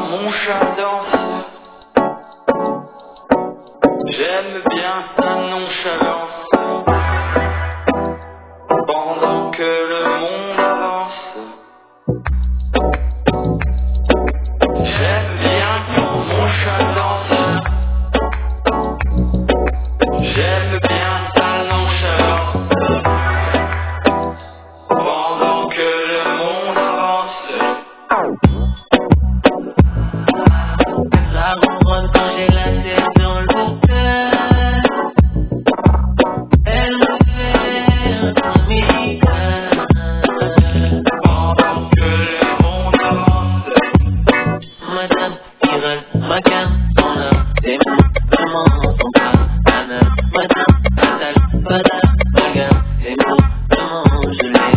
mon chat danse. J'aime bien sa nonchalance. Pendant que le monde avance. J'aime bien quand mon chat danse. J'aime bien sa nonchalance. Pendant que le monde avance. La ronronne quand j'ai la tête dans le cœur. Elle me fait un amical. Pendant que le monde avance. Madame qui râle, ma canne, son âme, des mots, vraiment son pas. Madame, fatale, badale, bagarre, des mots, vraiment je l'ai.